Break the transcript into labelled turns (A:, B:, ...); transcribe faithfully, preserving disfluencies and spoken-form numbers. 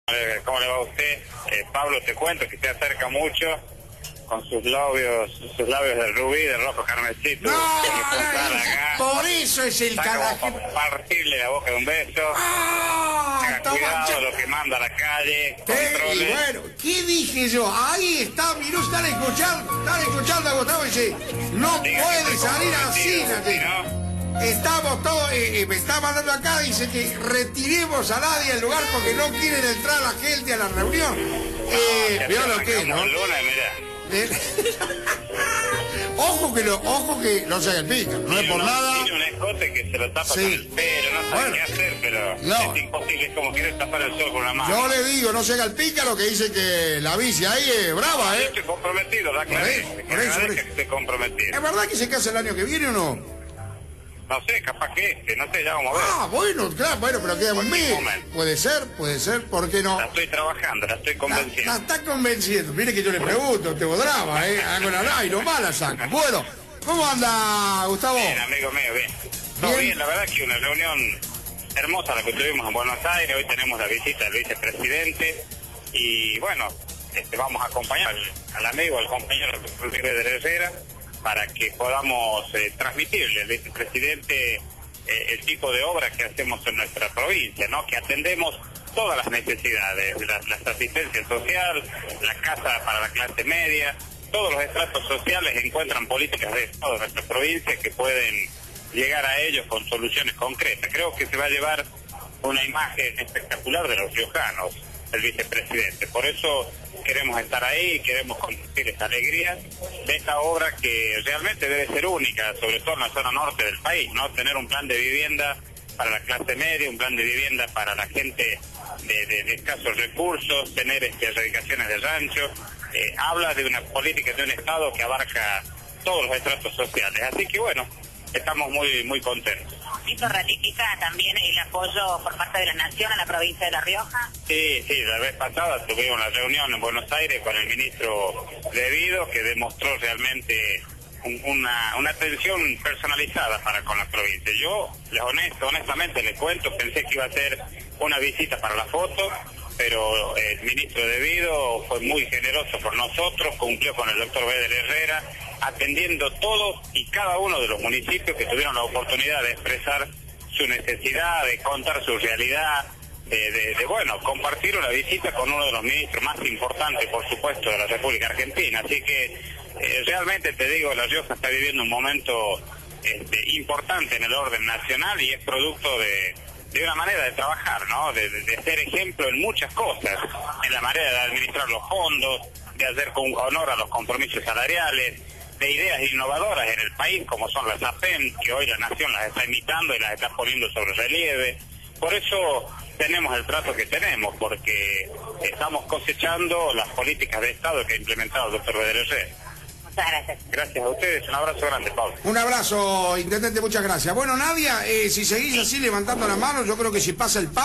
A: Eh, ¿Cómo le va a usted? Eh, Pablo, te cuento que se acerca mucho con sus labios, sus labios de rubí, de rojo carmesito.
B: No,
A: acá.
B: Por eso es el carajo.
A: Partirle la boca de un beso.
B: Ah,
A: Tenga cuidado lo que manda a la calle.
B: Y bueno, ¿qué dije yo? Ahí está, miró, están escuchando, están escuchando a Gustavo y dice, no puede salir así, ¿no? Estamos todos, eh, eh, me está mandando acá, dice que retiremos a nadie del lugar porque no quieren entrar la gente a la reunión. Eh, veo lo que es, ¿no? Eh, ojo que lo, ojo que no se haga el pica, no es por nada.
A: Tiene un escote que se lo tapa
B: sí.
A: con el pelo, no sabe
B: bueno,
A: qué hacer, pero
B: no.
A: es imposible, es como querer tapar el sol con una mano.
B: Yo le digo, no se haga el pica, lo que dice que la bici ahí es brava,
A: ¿eh?
B: Yo
A: estoy comprometido, ¿verdad? Claro,
B: por eso, por eso.
A: que estoy comprometido.
B: ¿Es verdad que se casa el año que viene o no?
A: No sé, capaz que este, no sé, ya vamos a ver.
B: Ah, bueno, claro, bueno, pero queda un mes. Puede ser, puede ser, ¿por qué no?
A: La estoy trabajando, la estoy convenciendo.
B: La, la está convenciendo. Mire que yo le pregunto, te drama, ¿eh? Hago la y nomás la saca. Bueno, ¿cómo anda, Gustavo?
A: Bien, amigo mío, bien. Todo bien, bien la verdad que una reunión hermosa la que tuvimos en Buenos Aires. Hoy tenemos la visita del vicepresidente y, bueno, este, vamos a acompañar al, al amigo, al compañero de Herrera, para que podamos eh, transmitirle al vicepresidente eh, el tipo de obra que hacemos en nuestra provincia, ¿no? Que atendemos todas las necesidades, la, la asistencia social, la casa para la clase media, todos los estratos sociales encuentran políticas de Estado en nuestra provincia que pueden llegar a ellos con soluciones concretas. Creo que se va a llevar una imagen espectacular de los riojanos, el vicepresidente. Por eso queremos estar ahí, queremos compartir esta alegría de esta obra que realmente debe ser única, sobre todo en la zona norte del país, ¿no? Tener un plan de vivienda para la clase media, un plan de vivienda para la gente de, de, de escasos recursos, tener este, erradicaciones de rancho. Eh, habla de una política de un Estado que abarca todos los estratos sociales. Así que bueno, estamos muy, muy contentos.
C: ¿Esto ratifica también el apoyo por parte de la Nación a la provincia de La Rioja?
A: Sí, sí, la vez pasada tuvimos una reunión en Buenos Aires con el ministro Devido que demostró realmente un, una, una atención personalizada para con la provincia. Yo, les honesto, honestamente les cuento, pensé que iba a ser una visita para la foto, pero el ministro Devido fue muy generoso por nosotros, cumplió con el doctor Beder Herrera, atendiendo todos y cada uno de los municipios que tuvieron la oportunidad de expresar su necesidad, de contar su realidad, de, de, de bueno, compartir una visita con uno de los ministros más importantes, por supuesto, de la República Argentina. Así que eh, realmente te digo, La Rioja está viviendo un momento este, importante en el orden nacional y es producto de, de una manera de trabajar, ¿no? De, de, de ser ejemplo en muchas cosas, en la manera de administrar los fondos, de hacer con honor a los compromisos salariales, de ideas innovadoras en el país, como son las A P E M, que hoy la Nación las está imitando y las está poniendo sobre relieve. Por eso tenemos el trato que tenemos, porque estamos cosechando las políticas de Estado que ha implementado el doctor Beder Herrera.
C: Muchas gracias.
A: Gracias a ustedes, un abrazo grande, Pablo.
B: Un abrazo, intendente, muchas gracias. Bueno, Nadia, eh, si seguís así levantando la mano, yo creo que si pasa el